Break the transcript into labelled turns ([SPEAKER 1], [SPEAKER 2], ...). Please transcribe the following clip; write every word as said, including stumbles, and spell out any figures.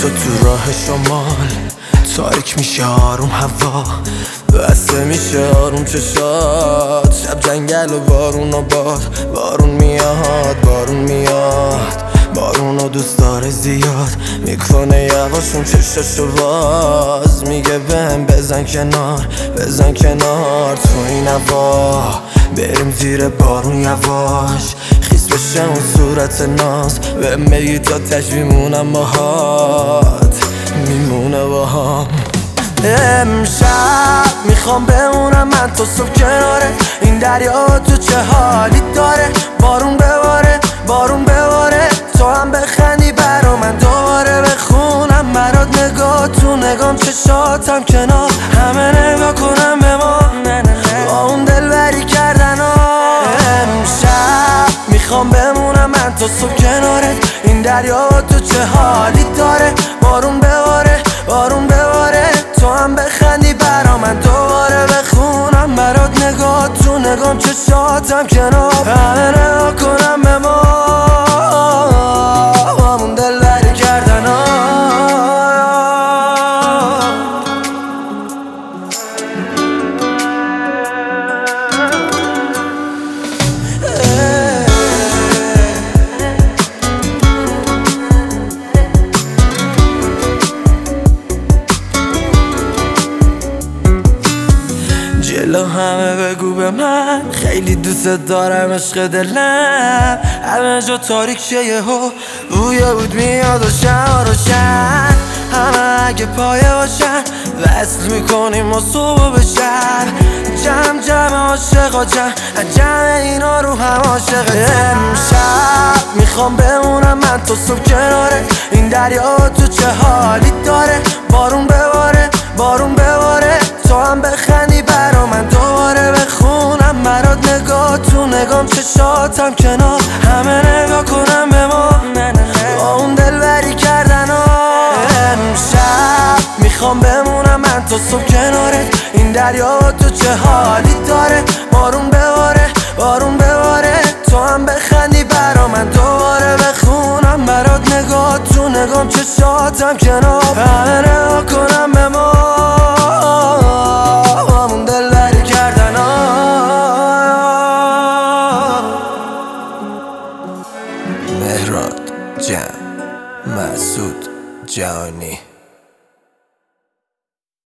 [SPEAKER 1] تو تو راه شمال تاریک میشه آروم هوا، بسته میشه آروم چشات، شب جنگل و بارون و باد، بارون میاد بارون میاد، بارونو دوست داره زیاد، میکنه یواشون چشاشو باز، میگه بهم بزن کنار بزن کنار، تو این هوا بریم زیر بارون یواش، خیس بشه اون صورت ناز، به میگی تا تش میمونم باهات میمونه باهام. امشب میخوام بمونم من تو صبح کناره این دریا، تو چه حالی داره، بارون بباره بارون بباره، تو هم بخندی برا من دوباره بخونم برات، نگاه تو نگام چشاتم کنار همه نگاه کنم به ما با اون دلبری کردن ها. امشب میخوام بمونم من تو صبح کنارت این دریا، تو چه حالی داره، بارون بباره بارون بباره، تو هم بخندی برا من دوباره بخونم برات، نگاه تو نگام چشاتم کنار همه نگاه کنم به ما همون دلبری کردن ها. جلو همه بگو به من خیلی دوست دارم عشق دلم، همه جا تاریک شه یهو بوی بود میاد و شهر روشن، همه اگه پایه باشن وصل میکنیم و صبح به شهر، جمع جمع عاشقا جمع جمع اینا رو هم عاشق. امشب میخوام بمونم من تو صبح کناره این دریا، تو چه حالی داره، بارون بباره بارون بباره، تو هم بخندی برا من دوباره بخونم برات، نگاه تو نگام چشاتم کنار همه نگاه کنم به ما با اون دلبری کردن ها. امشب میخوام بمونم من تو صبح کنارت این دریا، تو چه حالی داره، بارون بباره بارون بباره، تو هم بخندی برا من دوباره بخونم برات، نگاه تو نگام چشاتم کنار همه نگاه کنم به ما همون دلبری کردن ها. مهراد جمع مسعود جهانی.